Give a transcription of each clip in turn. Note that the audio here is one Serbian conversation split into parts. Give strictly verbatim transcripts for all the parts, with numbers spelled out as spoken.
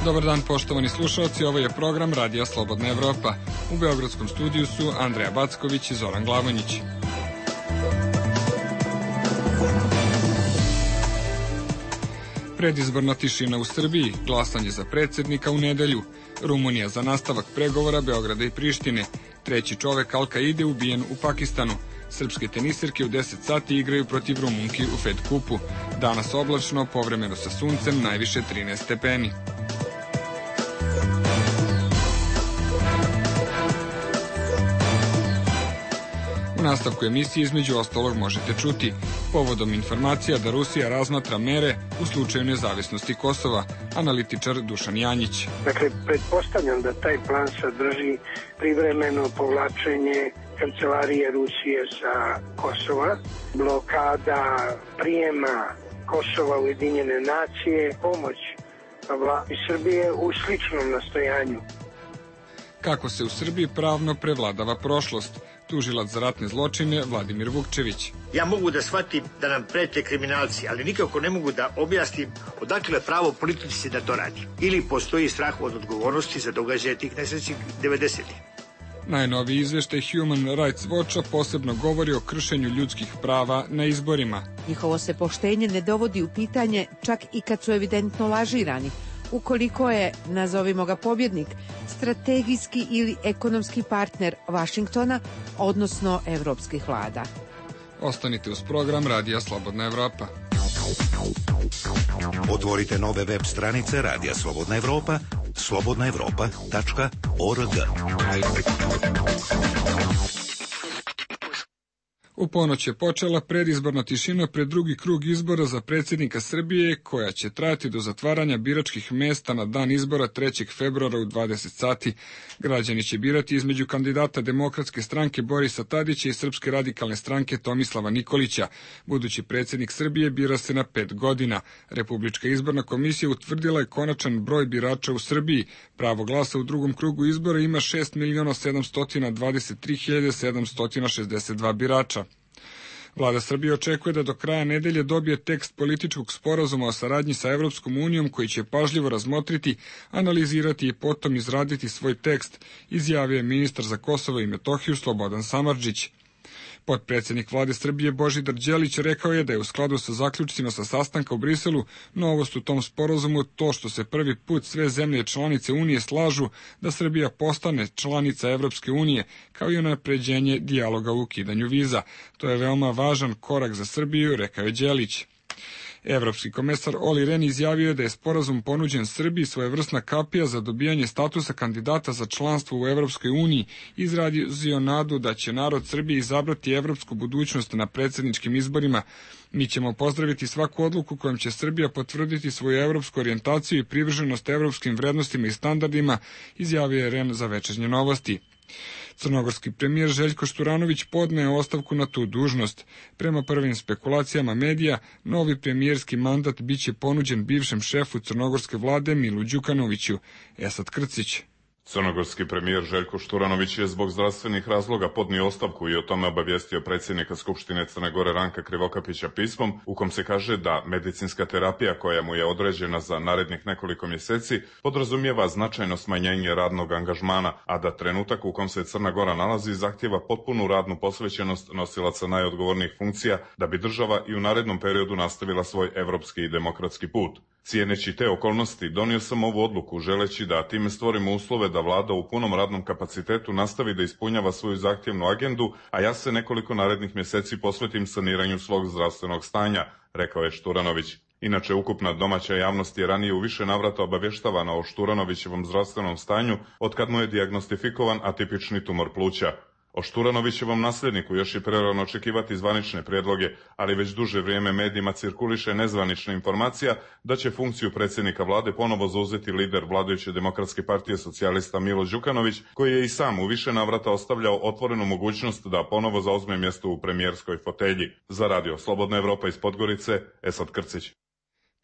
Dobar dan, poštovani slušalci, ovo je program Radija Slobodna Evropa. U beogradskom studiju su Andreja Backović i Zoran Glavonjić. Predizborna tišina u Srbiji, glasanje za predsjednika u nedelju, Rumunija za nastavak pregovora Beograda i Prištine, treći čovek Al-Kaide ubijen u Pakistanu, srpske tenisirke u deset sati igraju protiv Rumunki u Fed kupu, danas oblačno, povremeno sa suncem, najviše trinaest stepeni. U nastavku emisije između ostalog možete čuti povodom informacija da Rusija razmatra mere u slučaju nezavisnosti Kosova, analitičar Dušan Janjić. Dakle, pretpostavljam da taj plan sadrži privremeno povlačenje kancelarije Rusije sa Kosova, blokada prijema Kosova u Ujedinjene nacije, pomoć vladi Srbije u sličnom nastojanju. Kako se u Srbiji pravno prevladava prošlost, tužilac za ratne zločine Vladimir Vukčević. Ja mogu da shvatim da nam prete kriminalci, ali nikako ne mogu da objasnim odakle pravo politici da to radi. Ili postoji strah od odgovornosti za događaje tih nesrećnih devedesetih. Najnoviji izveštaj Human Rights Watcha posebno govori o kršenju ljudskih prava na izborima. Njihovo se poštenje ne dovodi u pitanje čak i kad su evidentno lažirani, ukoliko je, nazovimo ga pobjednik, strategijski ili ekonomski partner Vašingtona, odnosno evropskih vlada. Ostanite uz program Radija Slobodna Evropa. Otvorite nove web stranice Radija Slobodna Evropa, slobodna evropa tačka org. U ponoć je počela predizborna tišina pred drugi krug izbora za predsjednika Srbije, koja će trajati do zatvaranja biračkih mesta na dan izbora trećeg februara u dvadeset sati. Građani će birati između kandidata Demokratske stranke Borisa Tadića i Srpske radikalne stranke Tomislava Nikolića. Budući predsjednik Srbije bira se na pet godina. Republička izborna komisija utvrdila je konačan broj birača u Srbiji. Pravo glasa u drugom krugu izbora ima šest miliona sedamsto dvadeset tri hiljade sedamsto šezdeset dva birača. Vlada Srbije očekuje da do kraja nedelje dobije tekst političkog sporazuma o saradnji sa Evropskom unijom koji će pažljivo razmotriti, analizirati i potom izraditi svoj tekst, izjavio je ministar za Kosovo i Metohiju Slobodan Samardžić. Potpredsjednik Vlade Srbije Božidar Đelić rekao je da je u skladu sa zaključcima sa sastanka u Briselu novost u tom sporazumu to što se prvi put sve zemlje članice Unije slažu da Srbija postane članica Evropske unije, kao i unapređenje dijaloga u ukidanju viza. To je veoma važan korak za Srbiju, rekao je Đelić. Evropski komesar Oli Ren izjavio je da je sporazum ponuđen Srbiji svojevrsna kapija za dobijanje statusa kandidata za članstvo u Evropskoj uniji, izrazio nadu da će narod Srbije izabrati evropsku budućnost na predsjedničkim izborima. Mi ćemo pozdraviti svaku odluku kojom će Srbija potvrditi svoju evropsku orijentaciju i privrženost evropskim vrednostima i standardima, izjavio je Ren za Večernje novosti. Crnogorski premijer Željko Šturanović podneo ostavku na tu dužnost. Prema prvim spekulacijama medija, novi premijerski mandat biće ponuđen bivšem šefu crnogorske vlade Milu Đukanoviću. Esad Krcić. Crnogorski premijer Željko Šturanović je zbog zdravstvenih razloga podnio ostavku i o tome obavijestio predsjednika Skupštine Crne Gore Ranka Krivokapića pismom u kom se kaže da medicinska terapija koja mu je određena za narednih nekoliko mjeseci podrazumijeva značajno smanjenje radnog angažmana, a da trenutak u kom se Crna Gora nalazi zahtjeva potpunu radnu posvećenost nosilaca najodgovornijih funkcija da bi država i u narednom periodu nastavila svoj evropski i demokratski put. Cijeneći te okolnosti, donio sam ovu odluku želeći da time stvorimo uslove da vlada u punom radnom kapacitetu nastavi da ispunjava svoju zahtjevnu agendu, a ja se nekoliko narednih mjeseci posvetim saniranju svog zdravstvenog stanja, rekao je Šturanović. Inače, ukupna domaća javnost je ranije u više navrata obavještavana o Šturanovićevom zdravstvenom stanju otkad mu je dijagnostifikovan atipični tumor pluća. O Šturanovićevom nasljedniku još je prerano očekivati zvanične prijedloge, ali već duže vrijeme medijima cirkuliše nezvanična informacija da će funkciju predsjednika vlade ponovo zauzeti lider vladajuće Demokratske partije socijalista Milo Đukanović, koji je i sam u više navrata ostavljao otvorenu mogućnost da ponovo zauzme mjesto u premijerskoj fotelji. Za Radio Slobodna Evropa iz Podgorice, Esad Krcić.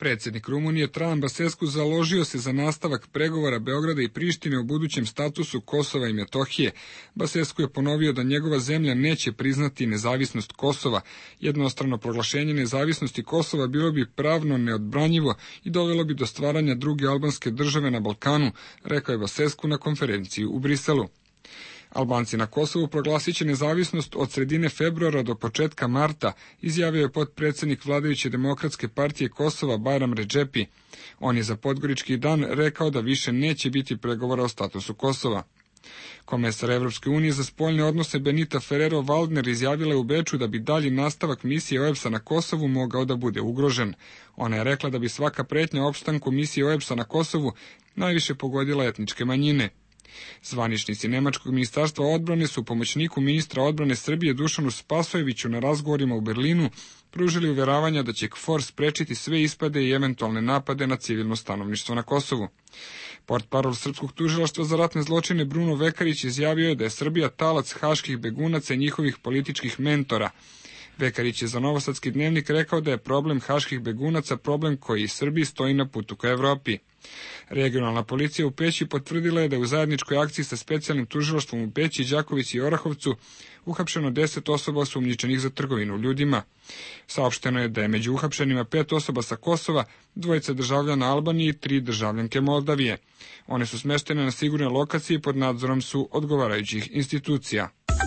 Predsjednik Rumunije Traian Basescu založio se za nastavak pregovora Beograda i Prištine o budućem statusu Kosova i Metohije. Basescu je ponovio da njegova zemlja neće priznati nezavisnost Kosova. Jednostrano proglašenje nezavisnosti Kosova bilo bi pravno neodbranjivo i dovelo bi do stvaranja druge albanske države na Balkanu, rekao je Basescu na konferenciji u Briselu. Albanci na Kosovu proglasit će nezavisnost od sredine februara do početka marta, izjavio je potpredsjednik vladajuće demokratske partije Kosova Bajram Redžepi. On je za Podgorički dan rekao da više neće biti pregovora o statusu Kosova. Komesar Evropske unije za spoljne odnose Benita Ferrero-Waldner izjavila je u Beču da bi dalji nastavak misije O E B S-a na Kosovu mogao da bude ugrožen. Ona je rekla da bi svaka pretnja opstanku misije O E B S-a na Kosovu najviše pogodila etničke manjine. Zvaničnici Nemačkog ministarstva odbrane su pomoćniku ministra odbrane Srbije Dušanu Spasojeviću na razgovorima u Berlinu pružili uveravanja da će KFOR sprečiti sve ispade i eventualne napade na civilno stanovništvo na Kosovu. Portparol Srpskog tužilaštva za ratne zločine Bruno Vekarić izjavio je da je Srbija talac haških begunaca i njihovih političkih mentora. Vekarić je za Novosadski dnevnik rekao da je problem haških begunaca problem koji Srbiji stoji na putu ka Evropi. Regionalna policija u Peći potvrdila je da je u zajedničkoj akciji sa specijalnim tužilaštvom u Peći, Đakovici i Orahovcu uhapšeno deset osoba osumnjičenih za trgovinu ljudima. Saopšteno je da je među uhapšenima pet osoba sa Kosova, dvojica državljana Albanije i tri državljanke Moldavije. One su smeštene na sigurnoj lokaciji pod nadzorom su odgovarajućih institucija.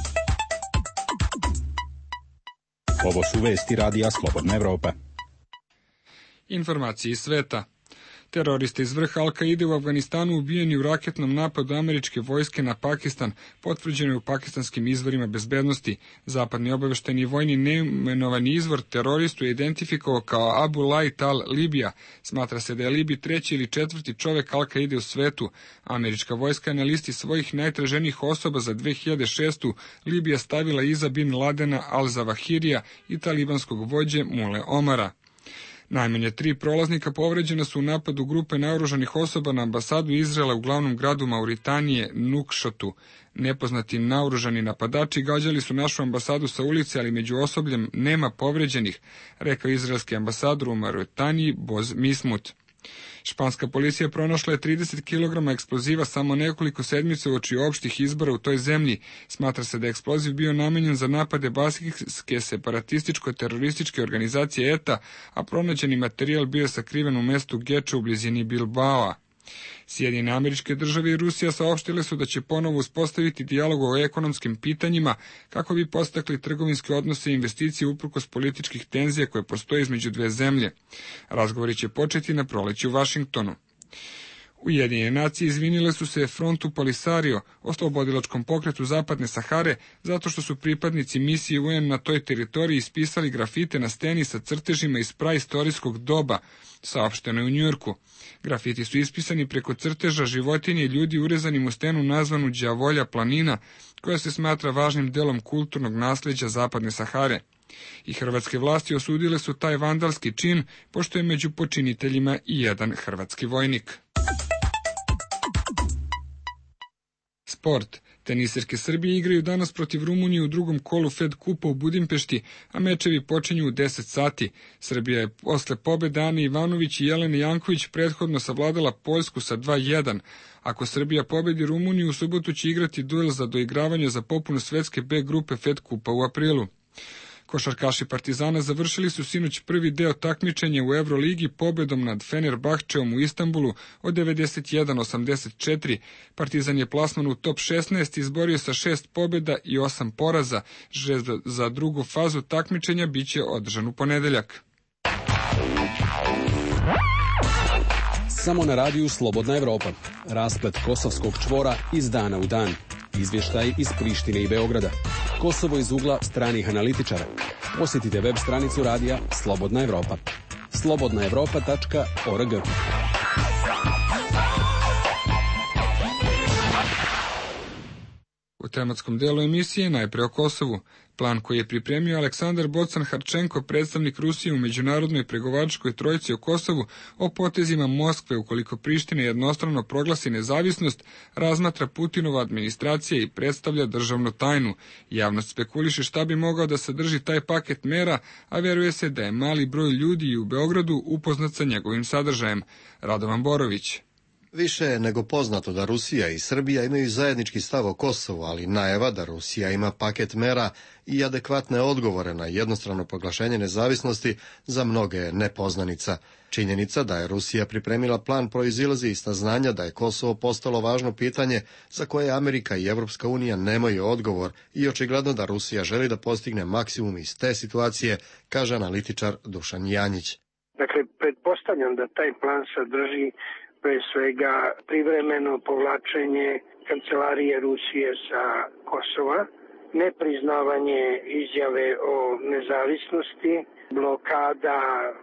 Ovo su vesti radija Slobodna Evropa. Informacije iz sveta. Teroristi iz vrha Al-Kaide u Afganistanu ubijeni u raketnom napadu američke vojske na Pakistan, potvrđeno je u pakistanskim izvorima bezbednosti. Zapadni obaveštajni i vojni neimenovani izvor teroristu je identifikovao kao Abu Lait al-Libija. Smatra se da je Libi treći ili četvrti čovek Al-Kaide u svetu. Američka vojska je na listi svojih najtraženijih osoba za dve hiljade šestu. Libija stavila iza Bin Ladena al-Zawahirija i talibanskog vođe Mule Omara. Najmanje tri prolaznika povređena su u napadu grupe naoružanih osoba na ambasadu Izraela u glavnom gradu Mauritanije, Nukšotu. Nepoznati naoružani napadači gađali su našu ambasadu sa ulice, ali među osobljem nema povređenih, rekao izraelski ambasador u Mauritaniji Boz Mismut. Španska policija pronašla je trideset kilograma eksploziva samo nekoliko sedmica uoči opštih izbora u toj zemlji. Smatra se da je eksploziv bio namenjen za napade baskijske separatističko-terorističke organizacije E T A, a pronađeni materijal bio sakriven u mestu Geča u blizini Bilbaoa. Sjedinjene Američke Države i Rusija saopštile su da će ponovo uspostaviti dijalog o ekonomskim pitanjima kako bi podstakli trgovinske odnose i investicije uprkos političkih tenzija koje postoje između dve zemlje. Razgovori će početi na proleće u Vašingtonu. Ujedinjene nacije izvinile su se frontu Polisario, oslobodilačkom pokretu Zapadne Sahare, zato što su pripadnici misije U N na toj teritoriji ispisali grafite na steni sa crtežima iz praistorijskog doba, saopšteno je u Njujorku. Grafiti su ispisani preko crteža životinje i ljudi urezanim u stenu nazvanu Đavolja planina, koja se smatra važnim delom kulturnog nasljeđa Zapadne Sahare. I hrvatske vlasti osudile su taj vandalski čin, pošto je među počiniteljima i jedan hrvatski vojnik. Sport. Tenisirke Srbije igraju danas protiv Rumunije u drugom kolu Fed Kupa u Budimpešti, a mečevi počinju u deset sati. Srbija je posle pobede Ane Ivanović i Jelene Janković prethodno savladala Poljsku sa dva jedan. Ako Srbija pobedi Rumuniju, u subotu će igrati duel za doigravanje za popunu svetske B grupe Fed Kupa u aprilu. Košarkaši Partizana završili su sinoć prvi deo takmičenja u Evroligi pobedom nad Fenerbahčeom u Istanbulu od devedeset jedan osamdeset četiri. Partizan je plasman u top šesnaest, izborio sa šest pobeda i osam poraza. Žreb za drugu fazu takmičenja biće održan u ponedeljak. Samo na radiju Slobodna Evropa. Rasplet kosovskog čvora iz dana u dan. Izvještaj iz Prištine i Beograda. Kosovo iz ugla stranih analitičara. Posjetite web stranicu radija Slobodna Evropa. slobodna evropa tačka org. U tematskom delu emisije najpre o Kosovu. Plan koji je pripremio Aleksandar Bocan-Harčenko, predstavnik Rusije u međunarodnoj pregovaračkoj trojici o Kosovu, o potezima Moskve ukoliko Priština jednostrano proglasi nezavisnost, razmatra Putinova administracija i predstavlja državnu tajnu. Javnost spekuliše šta bi mogao da sadrži taj paket mera, a veruje se da je mali broj ljudi i u Beogradu upoznat sa njegovim sadržajem. Radovan Borović. Više je nego poznato da Rusija i Srbija imaju zajednički stav o Kosovu, ali najava da Rusija ima paket mera i adekvatne odgovore na jednostrano proglašenje nezavisnosti za mnoge je nepoznanica. Činjenica da je Rusija pripremila plan proizilazi iz saznanja da je Kosovo postalo važno pitanje za koje Amerika i Evropska unija nemaju odgovor i očigledno da Rusija želi da postigne maksimum iz te situacije, kaže analitičar Dušan Janjić. Dakle, pretpostavljam da taj plan sadrži pre svega privremeno povlačenje kancelarije Rusije sa Kosova, nepriznavanje izjave o nezavisnosti, blokada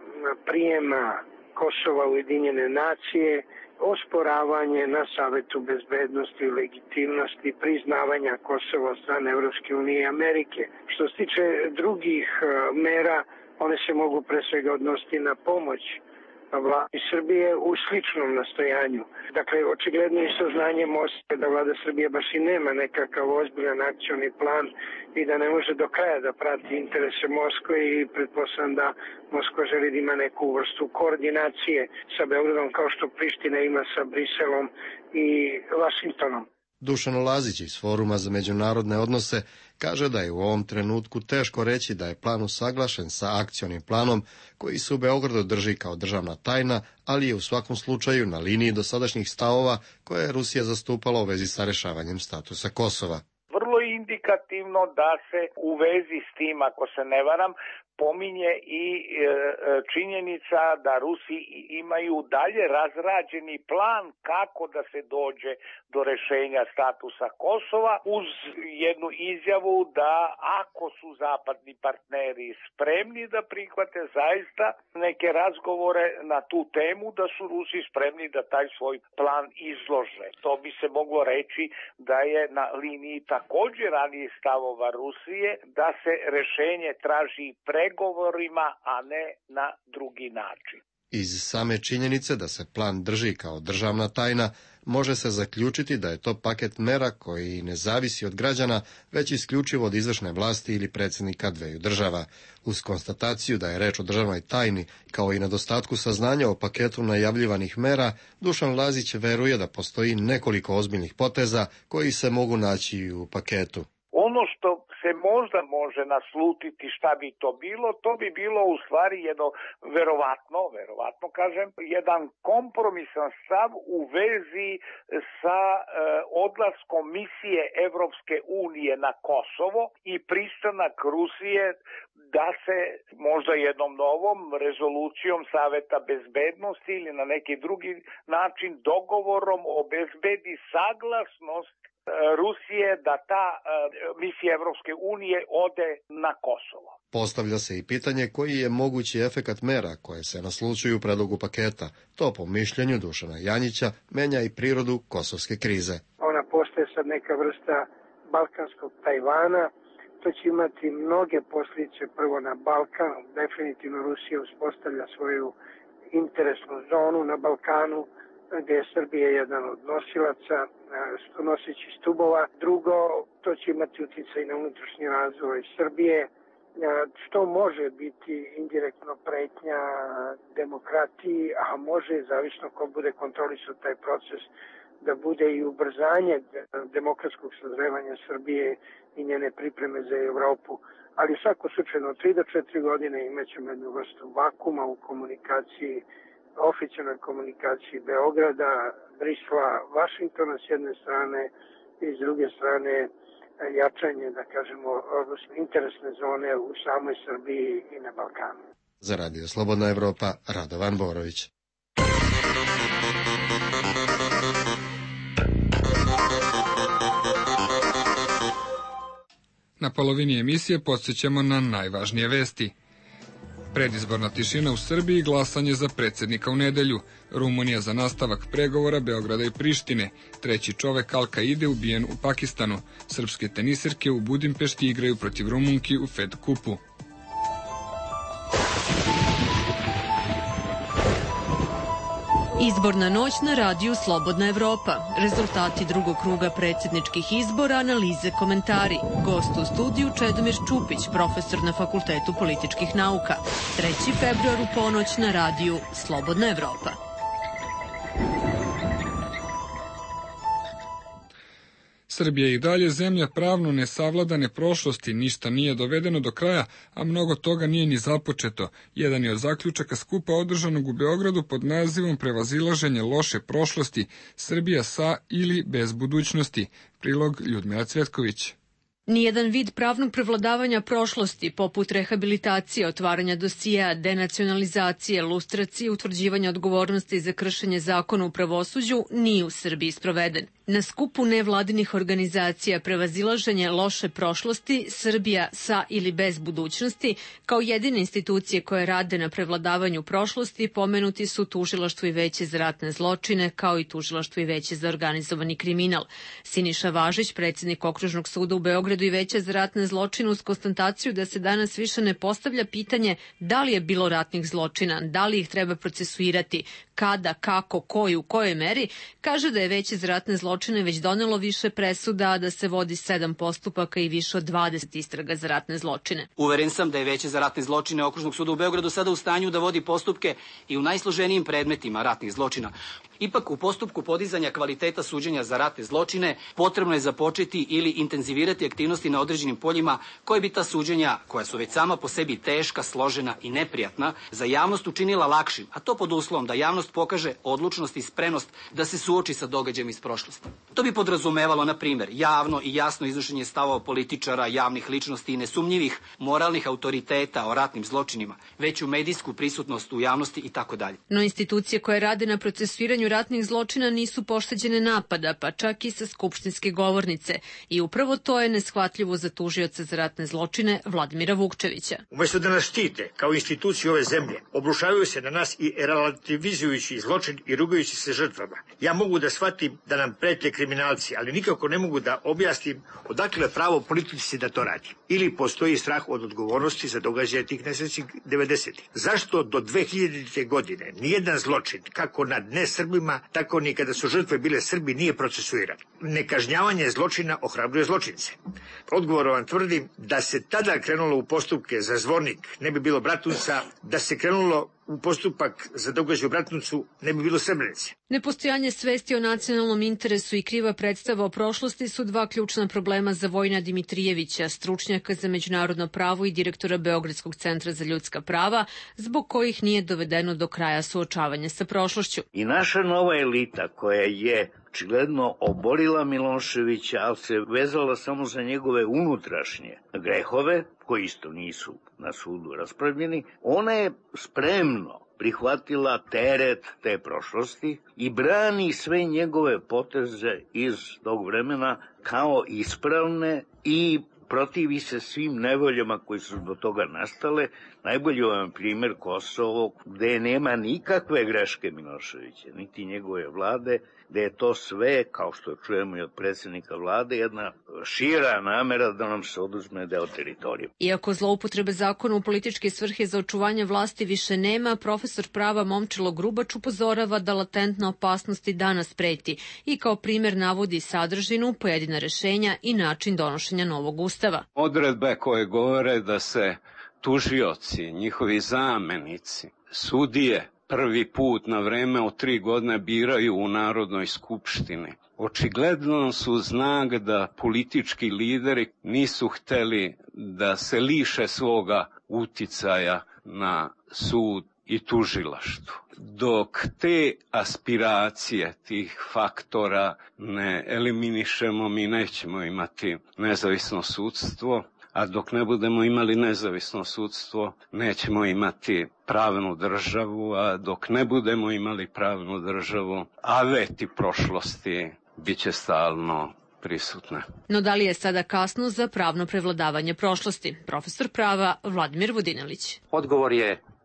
prijema Kosova u Ujedinjene nacije, osporavanje na Savetu bezbednosti i legitimnosti priznavanja Kosova od strane Evropske unije i Amerike. Što se tiče drugih mera, one se mogu pre svega odnositi na pomoć vladi Srbije u sličnom nastojanju. Dakle, očigledno je saznanje Moskve da vlada Srbije baš i nema nekakav ozbiljan akcioni plan i da ne može do kraja da prati interese Moskve i pretpostavljam da Moskva želi da ima neku vrstu koordinacije sa Beogradom kao što Priština ima sa Briselom i Vašingtonom. Dušan Lazić iz Foruma za međunarodne odnose kaže da je u ovom trenutku teško reći da je plan usaglašen sa akcionim planom koji se u Beogradu drži kao državna tajna, ali je u svakom slučaju na liniji dosadašnjih stavova koje je Rusija zastupala u vezi sa rešavanjem statusa Kosova. Vrlo je indikativno da se u vezi s tim, ako se ne varam, pominje i e, činjenica da Rusi imaju dalje razrađeni plan kako da se dođe do rešenja statusa Kosova, uz jednu izjavu da ako su zapadni partneri spremni da prihvate zaista neke razgovore na tu temu, da su Rusi spremni da taj svoj plan izlože. To bi se moglo reći da je na liniji također ranijih stavova Rusije da se rešenje traži pregovorima, a ne na drugi način. Iz same činjenice da se plan drži kao državna tajna, može se zaključiti da je to paket mera koji ne zavisi od građana, već isključivo od izvršne vlasti ili predsjednika dveju država. Uz konstataciju da je reč o državnoj tajni, kao i nedostatku saznanja o paketu najavljivanih mera, Dušan Lazić veruje da postoji nekoliko ozbiljnih poteza koji se mogu naći u paketu. Ono što se možda može naslutiti šta bi to bilo, to bi bilo u stvari jedno verovatno, verovatno kažem, jedan kompromisan stav u vezi sa e, odlaskom misije Evropske unije na Kosovo i pristanak Rusije da se možda jednom novom rezolucijom Saveta bezbednosti ili na neki drugi način dogovorom obezbedi saglasnost Rusije da ta uh, misija Evropske unije ode na Kosovo. Postavlja se i pitanje koji je mogući efekat mera koje se naslučuju u predlogu paketa. To po mišljenju Dušana Janjića menja i prirodu kosovske krize. Ona postaje sad neka vrsta balkanskog Tajvana. To će imati mnoge posljedice prvo na Balkan. Definitivno Rusija uspostavlja svoju interesnu zonu na Balkanu, gdje je Srbija jedan od nosilaca, noseći stubova. Drugo, to će imati utjecaj na unutrašnji razvoj Srbije, što može biti indirektno pretnja demokratiji, a može, zavisno ko bude kontrolisao taj proces, da bude i ubrzanje demokratskog sazrevanja Srbije i njene pripreme za Evropu. Ali u svakom slučaju, od tri do četiri godine imaćemo jednu vrstu vakuma u komunikaciji, oficijalnoj komunikaciji Beograda, Brisla, Vašingtona s jedne strane i s druge strane jačanje, da kažemo, interesne zone u samoj Srbiji i na Balkanu. Za Radio Slobodna Evropa, Radovan Borović. Na polovini emisije podsjećamo na najvažnije vesti. Predizborna tišina u Srbiji i glasanje za predsjednika u nedelju. Rumunija za nastavak pregovora Beograda i Prištine. Treći čovek Al-Kaide ubijen u Pakistanu. Srpske tenisirke u Budimpešti igraju protiv Rumunki u Fed kupu. Izborna noć na radiju Slobodna Evropa. Rezultati drugog kruga predsjedničkih izbora, analize, komentari. Gost u studiju Čedomir Čupić, profesor na Fakultetu političkih nauka. treći februar u ponoć na radiju Slobodna Evropa. Srbija je i dalje zemlja pravno nesavladane prošlosti, ništa nije dovedeno do kraja, a mnogo toga nije ni započeto. Jedan je od zaključaka skupa održanog u Beogradu pod nazivom Prevazilaženje loše prošlosti, Srbija sa ili bez budućnosti. Prilog Ljudmila Cvetković. Nijedan vid pravnog prevladavanja prošlosti, poput rehabilitacije, otvaranja dosija, denacionalizacije, lustracije, utvrđivanja odgovornosti za kršenje zakona u pravosuđu, nije u Srbiji sproveden. Na skupu nevladinih organizacija Prevazilaženje loše prošlosti, Srbija sa ili bez budućnosti, kao jedine institucije koje rade na prevladavanju prošlosti, pomenuti su Tužilaštvo i Veće za ratne zločine, kao i Tužilaštvo i Veće za organizovani kriminal. Siniša Važić, predsjednik Okružnog suda u Beogradu i Veće za ratne zločine, uz konstataciju da se danas više ne postavlja pitanje da li je bilo ratnih zločina, da li ih treba procesuirati, kada, kako, ko i u kojoj meri, kaže da je Veće za ratne zločine već donelo više presuda, da se vodi sedam postupaka i više od dvadeset istraga za ratne zločine. Uveren sam da je Veće za ratne zločine Okružnog suda u Beogradu sada u stanju da vodi postupke i u najsloženijim predmetima ratnih zločina. Ipak, u postupku podizanja kvaliteta suđenja za ratne zločine potrebno je započeti ili intenzivirati aktivnosti na određenim poljima koje bi ta suđenja, koja su već sama po sebi teška, složena i neprijatna, za javnost učinila lakšim, a to pod uslovom da javnost pokaže odlučnost i spremnost da se suoči sa događajem iz prošlosti. To bi podrazumevalo, na primjer, javno i jasno iznošenje stavova političara, javnih ličnosti i nesumnjivih moralnih autoriteta o ratnim zločinima, veću medijsku prisutnost u javnosti i tako dalje. No institucije koje rade na procesuiranju ratnih zločina nisu pošteđene napada, pa čak i sa skupštinske govornice. I upravo to je neshvatljivo za tužioca za ratne zločine Vladimira Vukčevića. Umjesto da nas štite kao instituciju ove zemlje, obrušavaju se na nas i relativizujući zločin i rugajući se žrtvama. Ja mogu da shvatim da nam prete kriminalci, ali nikako ne mogu da objasnim odakle pravo politici da to radi. Ili postoji strah od odgovornosti za događaje tih nesrećnih devedesetih. Zašto do dve hiljadite. godine nijedan zločin, kako nad nesrbima, tako ni kada su žrtve bile Srbi, nije procesuiran? Nekažnjavanje zločina ohrabruje zločince. Odgovor vam tvrdim da se tada krenulo u postupke za Zvornik, ne bi bilo Bratunca, da se krenulo u postupak za događaj u Bratuncu, ne bi bilo Srebrenice. Nepostojanje svesti o nacionalnom interesu i kriva predstava o prošlosti su dva ključna problema za Vojina Dimitrijevića, stručnjaka za međunarodno pravo i direktora Beogradskog centra za ljudska prava, zbog kojih nije dovedeno do kraja suočavanje sa prošlošću. I naša nova elita koja je očigledno oborila Miloševića, ali se vezala samo za njegove unutrašnje grehove, koji isto nisu na sudu raspravljeni, ona je spremno prihvatila teret te prošlosti i brani sve njegove poteze iz tog vremena kao ispravne i protivi se svim nevoljama koji su do toga nastale. Najbolji vam primjer Kosovo, gde nema nikakve greške Miloševića, niti njegove vlade, gde je to sve, kao što čujemo i od predsjednika vlade, jedna šira namera da nam se oduzme deo teritorije. Iako zloupotrebe zakona u političke svrhe za očuvanje vlasti više nema, profesor prava Momčilo Grubač upozorava da latentna opasnost i danas preti i kao primjer navodi sadržinu, pojedina rešenja i način donošenja novog ustava. Odredbe koje govore da se tužioci, njihovi zamenici, sudije prvi put na vreme od tri godine biraju u Narodnoj skupštini. Očigledno su znak da politički lideri nisu hteli da se liše svoga uticaja na sud i tužilaštvo. Dok te aspiracije tih faktora ne eliminišemo, mi nećemo imati nezavisno sudstvo, a dok ne budemo imali nezavisno sudstvo, nećemo imati pravnu državu, a dok ne budemo imali pravnu državu, aveti prošlosti bit će stalno prisutne. No da li je sada kasno za pravno prevladavanje prošlosti? Profesor prava Vladimir Vodinelić. Odgovor je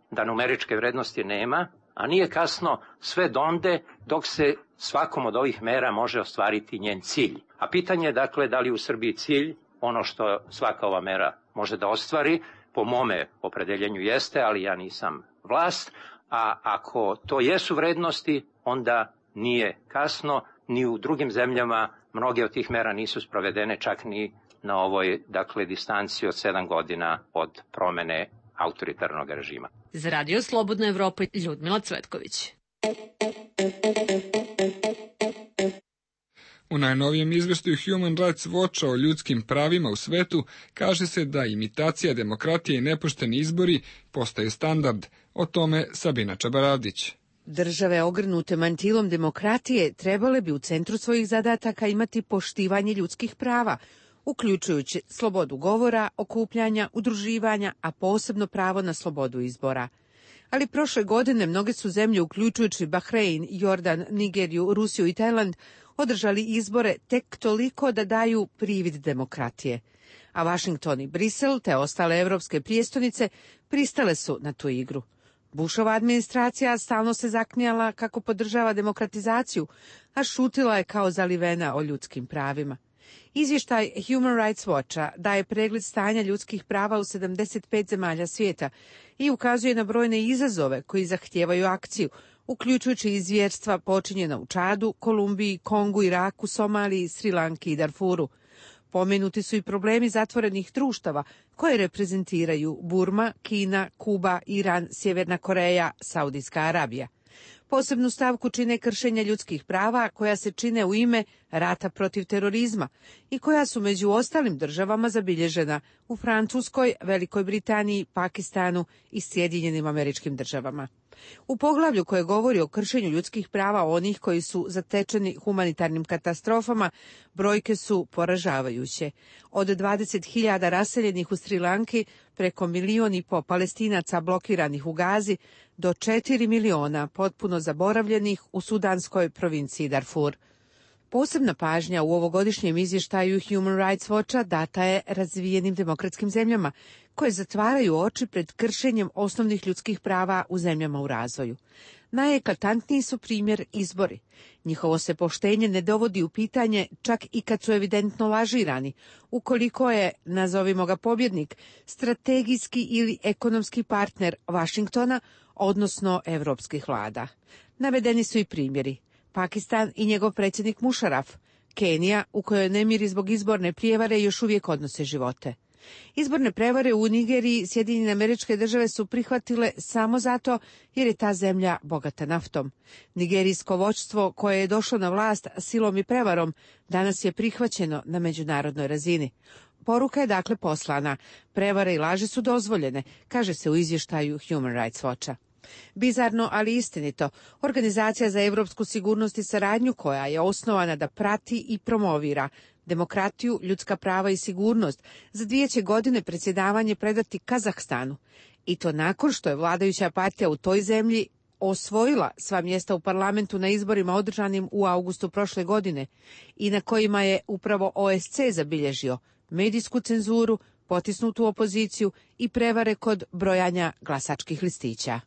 da numeričke vrednosti nema, a nije kasno sve donde dok se svakom od ovih mera može ostvariti njen cilj. A pitanje je dakle da li u Srbiji cilj, ono što svaka ova mera može da ostvari, po mome opredeljenju jeste, ali ja nisam vlast, a ako to jesu vrednosti, onda nije kasno, ni u drugim zemljama mnoge od tih mera nisu sprovedene čak ni na ovoj, dakle, distanci od sedam godina od promene autoritarnog režima. Za Radio Slobodna Evropa, Ljudmila Cvetković. U najnovijem izveštaju Human Rights Watcha o ljudskim pravima u svetu kaže se da imitacija demokratije i nepošteni izbori postaju standard. O tome Sabina Čabaradić. Države ogrnute mantilom demokratije trebale bi u centru svojih zadataka imati poštivanje ljudskih prava, uključujući slobodu govora, okupljanja, udruživanja, a posebno pravo na slobodu izbora. Ali prošle godine mnoge su zemlje, uključujući Bahrein, Jordan, Nigeriju, Rusiju i Tajland, održali izbore tek toliko da daju privid demokratije. A Washington i Brisel, te ostale evropske prijestolnice, pristale su na tu igru. Bushova administracija stalno se zaknijala kako podržava demokratizaciju, a šutila je kao zalivena o ljudskim pravima. Izvještaj Human Rights Watcha daje pregled stanja ljudskih prava u sedamdeset pet zemalja svijeta i ukazuje na brojne izazove koji zahtijevaju akciju, uključujući izvjerstva počinjena u Čadu, Kolumbiji, Kongu, Iraku, Somaliji, Sri Lanki i Darfuru. Pomenuti su i problemi zatvorenih društava koje reprezentiraju Burma, Kina, Kuba, Iran, Sjeverna Koreja, Saudijska Arabija. Posebnu stavku čine kršenja ljudskih prava koja se čine u ime rata protiv terorizma i koja su među ostalim državama zabilježena u Francuskoj, Velikoj Britaniji, Pakistanu i Sjedinjenim Američkim Državama. U poglavlju koje govori o kršenju ljudskih prava onih koji su zatečeni humanitarnim katastrofama, brojke su poražavajuće. Od dvadeset hiljada raseljenih u Sri Lanki, preko milion i po Palestinaca blokiranih u Gazi, do četiri miliona potpuno zaboravljenih u sudanskoj provinciji Darfur. Posebna pažnja u ovogodišnjem izvještaju Human Rights Watcha data je razvijenim demokratskim zemljama, koje zatvaraju oči pred kršenjem osnovnih ljudskih prava u zemljama u razvoju. Najeklatantniji su primjer izbori. Njihovo se poštenje ne dovodi u pitanje čak i kad su evidentno lažirani, ukoliko je, nazovimo ga pobjednik, strategijski ili ekonomski partner Washingtona, odnosno evropskih vlada. Navedeni su i primjeri. Pakistan i njegov predsjednik Musharraf, Kenija, u kojoj nemiri zbog izborne prijevare još uvijek odnose živote. Izborne prevare u Nigeriji Sjedinjene Američke Države su prihvatile samo zato jer je ta zemlja bogata naftom. Nigerijsko vođstvo koje je došlo na vlast silom i prevarom danas je prihvaćeno na međunarodnoj razini. Poruka je dakle poslana. Prevare i laži su dozvoljene, kaže se u izvještaju Human Rights Watcha. Bizarno, ali istinito, Organizacija za evropsku sigurnost i saradnju, koja je osnovana da prati i promovira demokratiju, ljudska prava i sigurnost, za dvije će godine predsjedavanje predati Kazahstanu. I to nakon što je vladajuća partija u toj zemlji osvojila sva mjesta u parlamentu na izborima održanim u avgustu prošle godine i na kojima je upravo O S C zabilježio medijsku cenzuru, potisnutu opoziciju i prevare kod brojanja glasačkih listića.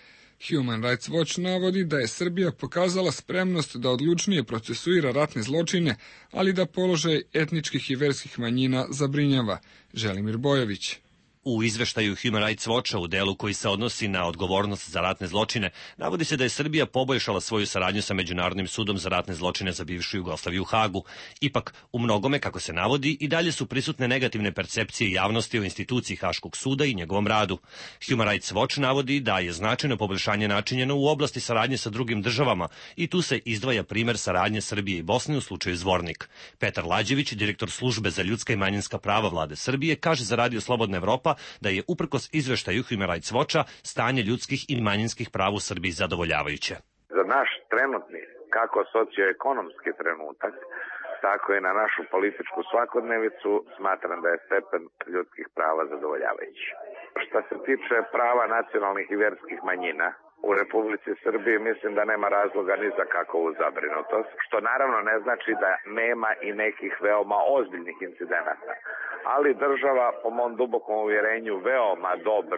Human Rights Watch navodi da je Srbija pokazala spremnost da odlučnije procesuira ratne zločine, ali da položaj etničkih i verskih manjina zabrinjava. Želimir Bojović. U izveštaju Human Rights Watcha u delu koji se odnosi na odgovornost za ratne zločine, navodi se da je Srbija poboljšala svoju saradnju sa Međunarodnim sudom za ratne zločine za bivšu Jugoslaviju u Hagu. Ipak, u mnogome, kako se navodi, i dalje su prisutne negativne percepcije javnosti o instituciji Haškog suda i njegovom radu. Human Rights Watch navodi da je značajno poboljšanje načinjeno u oblasti saradnje sa drugim državama i tu se izdvaja primer saradnje Srbije i Bosne u slučaju Zvornik. Petar Lađević, direktor službe za ljudska i manjinska prava vlade Srbije, kaže za Radio Slobodna Evropa da je uprkos izveštaju Human Rights Watcha stanje ljudskih i manjinskih prava u Srbiji zadovoljavajuće. Za naš trenutni, kako socioekonomski trenutak, tako i na našu političku svakodnevicu, smatram da je stepen ljudskih prava zadovoljavajući. Što se tiče prava nacionalnih i vjerskih manjina, u Republici Srbiji mislim da nema razloga ni za kakvu zabrinutost, što naravno ne znači da nema i nekih veoma ozbiljnih incidenata. Ali država, po mom dubokom uvjerenju, veoma dobro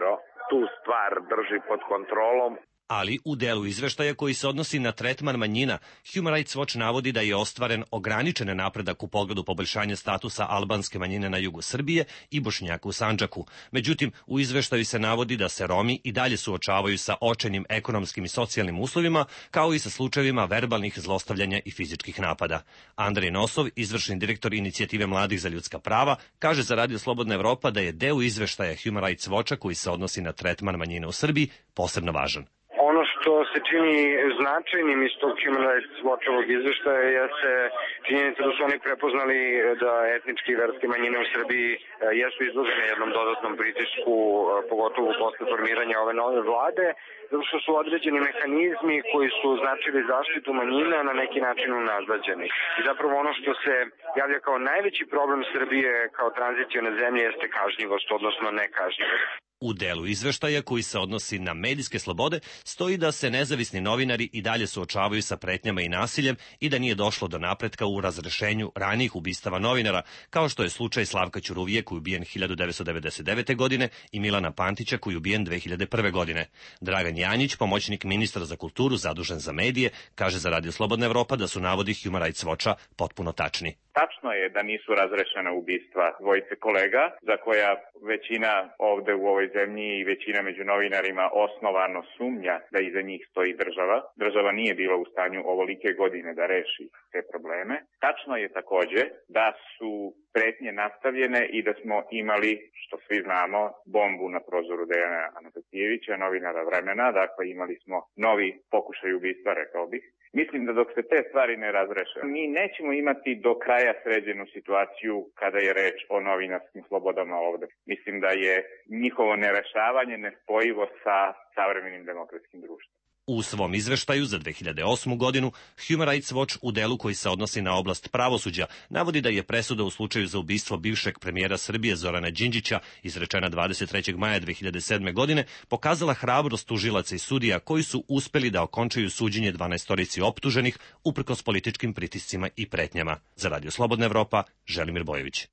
tu stvar drži pod kontrolom. Ali u delu izveštaja koji se odnosi na tretman manjina, Human Rights Watch navodi da je ostvaren ograničen napredak u pogledu poboljšanja statusa albanske manjine na jugu Srbije i Bošnjaka u Sandžaku. Međutim, u izveštaju se navodi da se Romi i dalje suočavaju sa očajnim ekonomskim i socijalnim uslovima, kao i sa slučajevima verbalnih zlostavljanja i fizičkih napada. Andrej Nosov, izvršni direktor Inicijative mladih za ljudska prava, kaže za Radio Slobodna Evropa da je deo izveštaja Human Rights Watcha koji se odnosi na tretman manjina u Srbiji posebno važan. Ono što se čini značajnim iz tog Human Rights Watchovog izveštaja jeste činjenica da su oni prepoznali da etničke i verske manjine u Srbiji jesu izložene jednom dodatnom pritisku, pogotovo posle formiranja ove nove vlade, zato što su određeni mehanizmi koji su značili zaštitu manjina na neki način unazvađeni. I zapravo ono što se javlja kao najveći problem Srbije kao tranzicione zemlje jeste kažnjivost, odnosno nekažnjivost. U delu izveštaja koji se odnosi na medijske slobode stoji da se nezavisni novinari i dalje suočavaju sa pretnjama i nasiljem i da nije došlo do napretka u razrešenju ranijih ubistava novinara, kao što je slučaj Slavka Ćuruvije koji je ubijen hiljadu devetsto devedeset devete. godine i Milana Pantića koji je ubijen dve hiljade prve. godine. Dragan Janjić, pomoćnik ministra za kulturu zadužen za medije, kaže za Radio Slobodna Evropa da su navodi Human Rights Watcha potpuno tačni. Tačno je da nisu razrešena ubistva dvojice kolega, za koja većina ovde u ovoj zemlji i većina među novinarima osnovano sumnja da iza njih stoji država. Država nije bila u stanju ovolike godine da reši te probleme. Tačno je takođe da su pretnje nastavljene i da smo imali, što svi znamo, bombu na prozoru Dejana Anastasijevića, novinara Vremena, dakle imali smo novi pokušaj ubistva, rekao bih. Mislim da dok se te stvari ne razreše, mi nećemo imati do kraja sređenu situaciju kada je reč o novinarskim slobodama ovde. Mislim da je njihovo nerešavanje nespojivo sa savremenim demokratskim društvom. U svom izveštaju za dve hiljade osmu. godinu Human Rights Watch u delu koji se odnosi na oblast pravosuđa navodi da je presuda u slučaju za ubistvo bivšeg premijera Srbije Zorana Đinđića izrečena dvadeset trećeg maja dve hiljade sedme. godine pokazala hrabrost tužilaca i sudija koji su uspeli da okončaju suđenje dvanaestorici optuženih uprkos političkim pritiscima i pretnjama. Za Radio Slobodna Evropa, Želimir Bojević.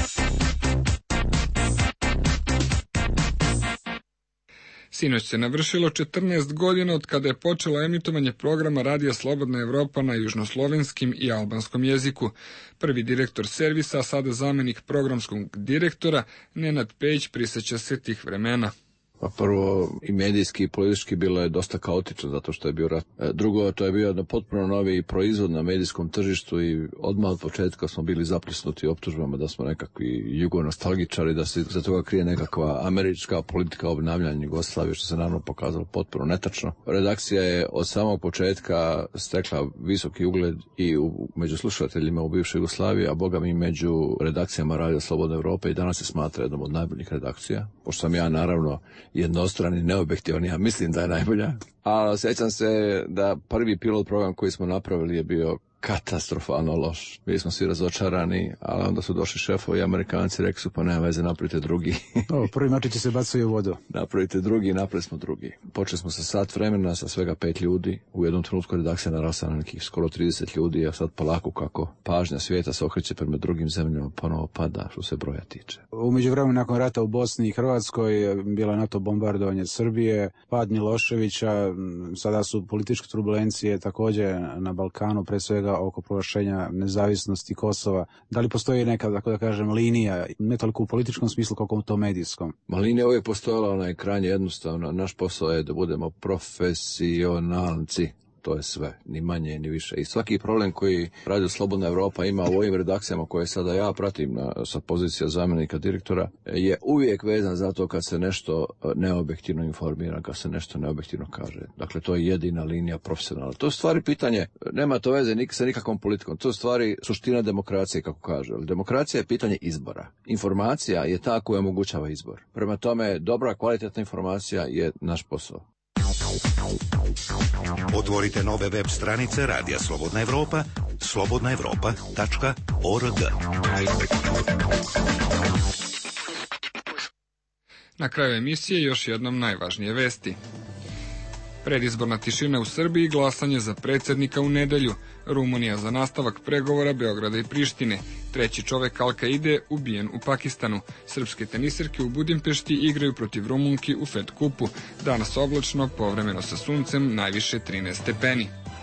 Sinoć se navršilo četrnaest godina od kada je počelo emitovanje programa Radija Slobodna Evropa na južnoslovenskim i albanskom jeziku. Prvi direktor servisa, a sada zamenik programskog direktora, Nenad Pejić, prisjeća se tih vremena. Pa prvo, i medijski i politički bilo je dosta kaotično zato što je bio rat. Drugo, to je bio jedan potpuno novi proizvod na medijskom tržištu i odmah od početka smo bili zaplisnuti optužbama da smo nekakvi jugonostalgičari, da se za toga krije nekakva američka politika obnavljanja Jugoslavije, što se naravno pokazalo potpuno netačno. Redakcija je od samog početka stekla visoki ugled i u, među slušateljima u bivšoj Jugoslaviji, a boga mi među redakcijama Radio Slobodne Evrope i danas se smatra jednom od najboljih redakcija, pošto sam ja naravno jednostrani, neobjektivan, ja mislim da je najbolja. A sjećam se da prvi pilot program koji smo napravili je bio katastrofalno loš. Bili smo svi razočarani, ali onda su došli šefovi i Amerikanci, rekli su pa nema veze, napravite drugi. O, prvi mačići se bacaju u vodu. Napravite drugi, napravili smo drugi. Počeli smo sa sat vremena sa svega pet ljudi. U jednom trenutku redakcija narasla na nekih skoro trideset ljudi, a sad polako kako pažnja svijeta se okreće prema drugim zemljama, ponovo pada što se broja tiče. U međuvremenu nakon rata u Bosni i Hrvatskoj bilo je NATO bombardovanje Srbije, pad Miloševića, sada su političke turbulencije također na Balkanu, pre svega oko proglašenja nezavisnosti Kosova. Da li postoji neka, tako da kažem, linija, ne toliko u političkom smislu kako u tom medijskom? Ma linija uvijek postojala, ona je krajnje jednostavna. Naš posao je da budemo profesionalci. To je sve, ni manje, ni više. I svaki problem koji Radio Slobodna Evropa ima u ovim redakcijama koje sada ja pratim na, sa pozicija zamjenika direktora je uvijek vezan za to kad se nešto neobjektivno informira, kad se nešto neobjektivno kaže. Dakle, to je jedina linija profesionalna. To je stvari pitanje, nema to veze nik sa nikakvom politikom. To je stvari suština demokracije, kako kaže. Demokracija je pitanje izbora. Informacija je ta koja omogućava izbor. Prema tome, dobra, kvalitetna informacija je naš posao. Otvorite nove web stranice Radija Slobodna Evropa, slobodna evropa tačka org. Na kraju emisije još jednom najvažnije vesti. Predizborna tišina u Srbiji, glasanje za predsjednika u nedelju. Rumunija za nastavak pregovora Beograda i Prištine. Treći čovek Al-Kaide ubijen u Pakistanu. Srpske tenisirke u Budimpešti igraju protiv Rumunki u Fed kupu. Danas oblačno, povremeno sa suncem, najviše trinaest stepeni.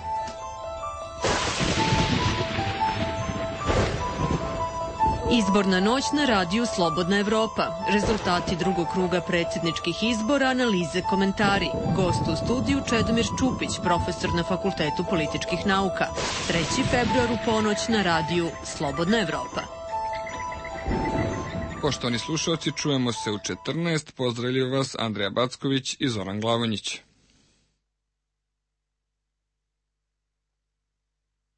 Izborna noć na radiju Slobodna Evropa. Rezultati drugog kruga predsjedničkih izbora, analize, komentari. Gost u studiju Čedomir Čupić, profesor na Fakultetu političkih nauka. treći februar u ponoć na radiju Slobodna Evropa. Poštovani slušalci, čujemo se u četrnaest. Pozdravljaju vas Andreja Backović i Zoran Glavonjić.